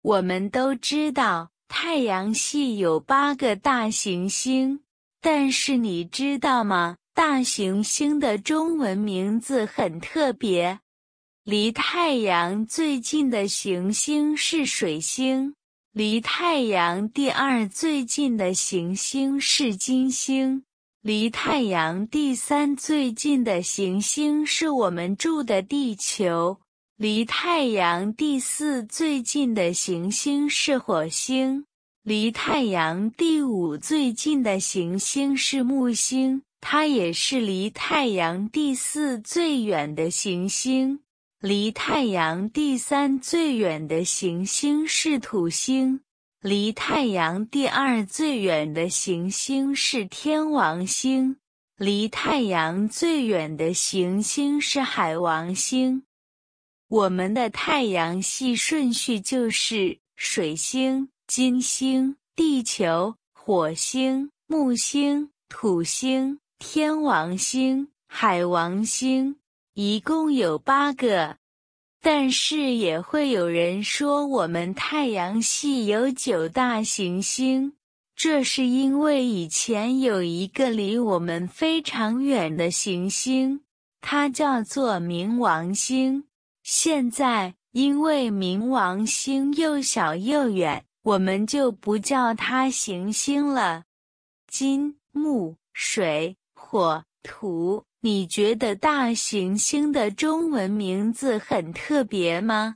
我们都知道太阳系有8个大行星，但是你知道吗？大行星的中文名字很特别。离太阳最近的行星是水星，离太阳第2最近的行星是金星，离太阳第3最近的行星是我们住的地球，离太阳第4最近的行星是火星，离太阳第5最近的行星是木星，它也是离太阳第4最远的行星。离太阳第3最远的行星是土星，离太阳第2最远的行星是天王星，离太阳最远的行星是海王星。我们的太阳系顺序就是水星、金星、地球、火星、木星、土星、天王星、海王星，一共有8个。但是也会有人说我们太阳系有9大行星，这是因为以前有一个离我们非常远的行星，它叫做冥王星。现在因为冥王星又小又远，我们就不叫它行星了。金、木、水、火、土，你觉得大行星的中文名字很特别吗？